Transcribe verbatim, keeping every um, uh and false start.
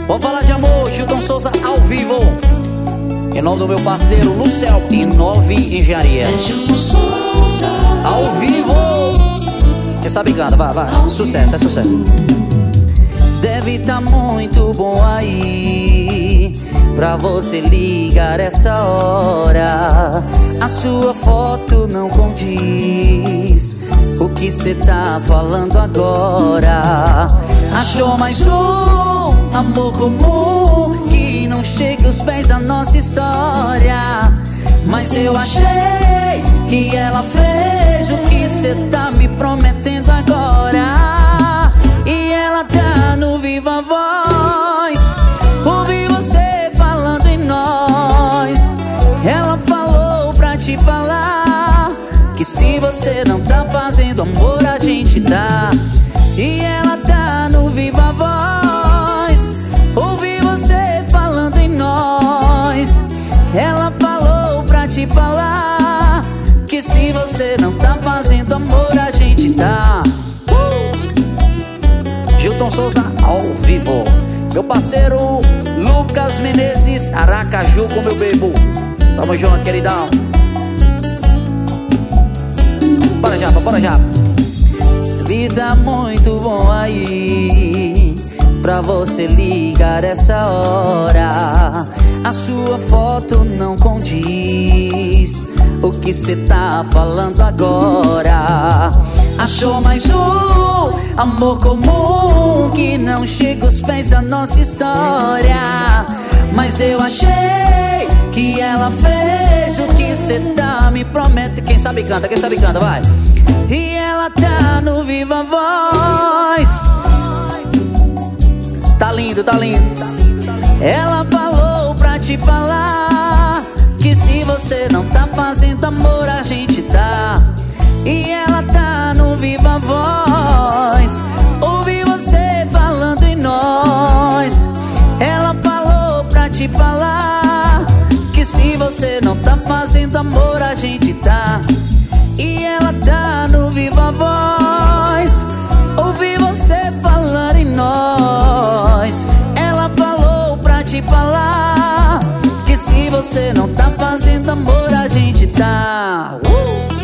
Vamos falar de amor, Gilton Souza ao vivo. Em nome do meu parceiro Lucel e Nove Engenharia. Ao vivo. Quem sabe canta, vai, vai. Sucesso, é sucesso. Deve tá muito bom aí pra você ligar essa hora. A sua foto não condiz o que cê tá falando agora. Achou mais um amor comum que não chega aos pés da nossa história. Mas eu achei que ela fez o que cê tá me prometendo agora. E ela tá no Viva Voz. Ouvi você falando em nós. Ela falou pra te falar que se você não tá fazendo amor, a gente tá. E ela tá no Viva Voz. Ouvi você falando em nós. Ela falou pra te falar que se você não tá fazendo amor, a gente tá. uh! Gilton Souza ao vivo. Meu parceiro Lucas Menezes, Aracaju com meu bebo. Tamo junto, queridão. Bora já, bora já. Vida muito bom aí pra você ligar essa hora. A sua foto não condiz o que cê tá falando agora. Achou mais um amor comum que não chega aos pés da nossa história. Mas eu achei que ela fez o que cê tá me promete. Quem sabe canta, quem sabe canta, vai. E ela tá no Viva Voz. Tá lindo, tá lindo. Ela falou pra te falar que se você não tá fazendo amor, a gente tá. E ela tá no Viva Voz. Ouvi você falando em nós. Ela falou pra te falar que se você não tá fazendo amor, a gente tá. E ela tá no Viva Voz. Ouvi você falando em nós. Ela falou pra te falar que se você não tá fazendo amor, a gente tá. uh!